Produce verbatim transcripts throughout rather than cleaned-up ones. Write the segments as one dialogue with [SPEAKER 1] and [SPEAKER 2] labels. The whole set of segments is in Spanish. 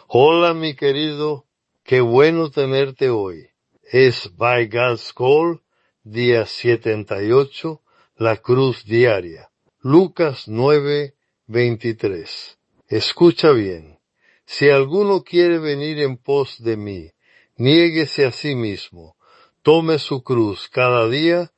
[SPEAKER 1] Hola, mi querido, qué bueno tenerte hoy. Es By God's Call, día setenta y ocho, la cruz diaria. Lucas nueve, veintitrés. Escucha bien. Si alguno quiere venir en pos de mí, niéguese a sí mismo, tome su cruz cada día,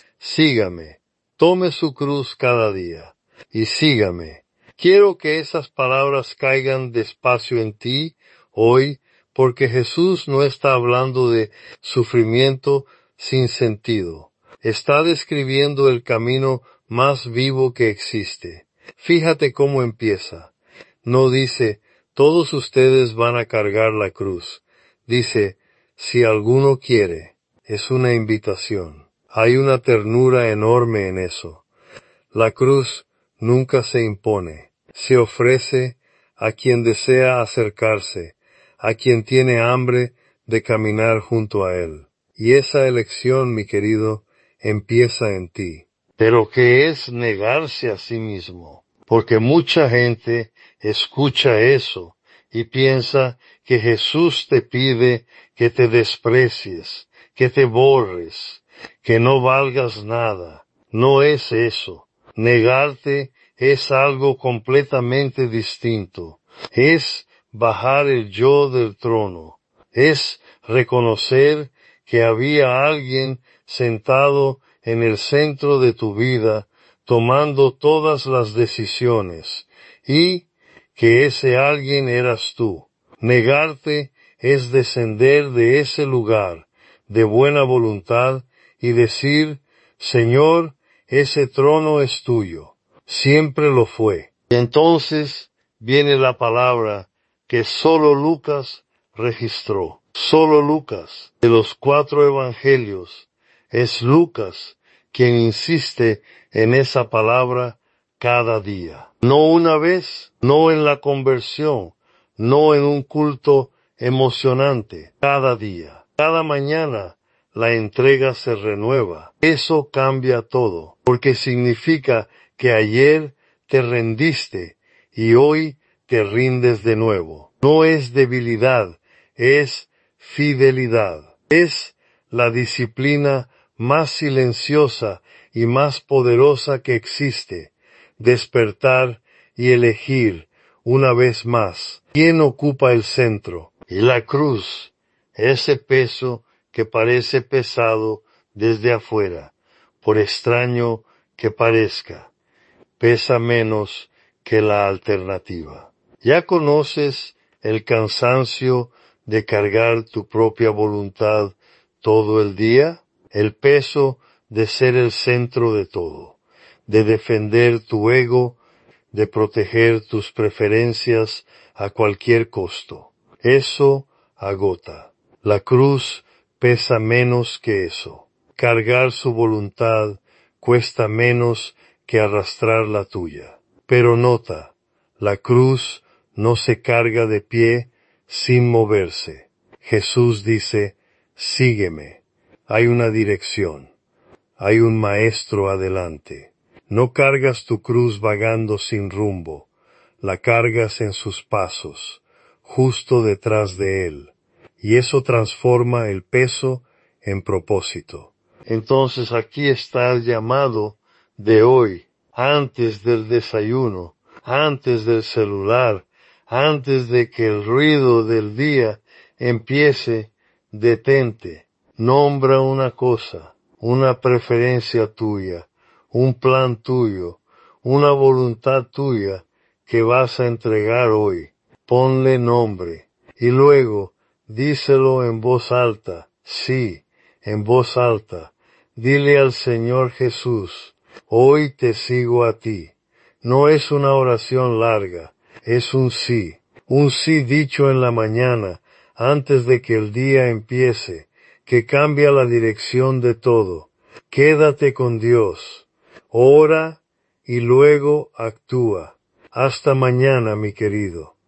[SPEAKER 1] sígame. Tome su cruz cada día y sígame. Quiero que esas palabras caigan despacio en ti hoy, porque Jesús no está hablando de sufrimiento sin sentido. Está describiendo el camino más vivo que existe. Fíjate cómo empieza. No dice, todos ustedes van a cargar la cruz. Dice, si alguno quiere. Es una invitación. Hay una ternura enorme en eso. La cruz nunca se impone. Se ofrece a quien desea acercarse, a quien tiene hambre de caminar junto a él. Y esa elección, mi querido, empieza en ti. Pero ¿qué es negarse a sí mismo? Porque mucha gente escucha eso y piensa que Jesús te pide que te desprecies, que te borres, que no valgas nada. No es eso. Negarte es algo completamente distinto. Es bajar el yo del trono. Es reconocer que había alguien sentado en el centro de tu vida, tomando todas las decisiones, y que ese alguien eras tú. Negarte es descender de ese lugar de buena voluntad y decir, Señor, ese trono es tuyo. Siempre lo fue. Y entonces viene la palabra que solo Lucas registró. Solo Lucas. De los cuatro evangelios, es Lucas quien insiste en esa palabra cada día. No una vez, no en la conversión, no en un culto emocionante, cada día. Cada mañana la entrega se renueva. Eso cambia todo, porque significa que ayer te rendiste y hoy te rindes de nuevo. No es debilidad, es fidelidad. Es la disciplina más silenciosa y más poderosa que existe. Despertar y elegir una vez más quién ocupa el centro. Y la cruz, ese peso que parece pesado desde afuera, por extraño que parezca, pesa menos que la alternativa. ¿Ya conoces el cansancio de cargar tu propia voluntad todo el día? El peso de ser el centro de todo, de defender tu ego, de proteger tus preferencias a cualquier costo. Eso agota. La cruz pesa menos que eso. Cargar su voluntad cuesta menos que arrastrar la tuya. Pero nota, la cruz no se carga de pie sin moverse. Jesús dice, sígueme. Hay una dirección. Hay un maestro adelante. No cargas tu cruz vagando sin rumbo. La cargas en sus pasos, justo detrás de él. Y eso transforma el peso en propósito. Entonces aquí está el llamado de hoy, antes del desayuno, antes del celular, antes de que el ruido del día empiece, detente, nombra una cosa, una preferencia tuya, un plan tuyo, una voluntad tuya que vas a entregar hoy. Ponle nombre y luego díselo en voz alta, sí, en voz alta. Dile al Señor Jesús, hoy te sigo a ti. No es una oración larga, es un sí, un sí dicho en la mañana, antes de que el día empiece, que cambia la dirección de todo. Quédate con Dios, ora y luego actúa. Hasta mañana, mi querido.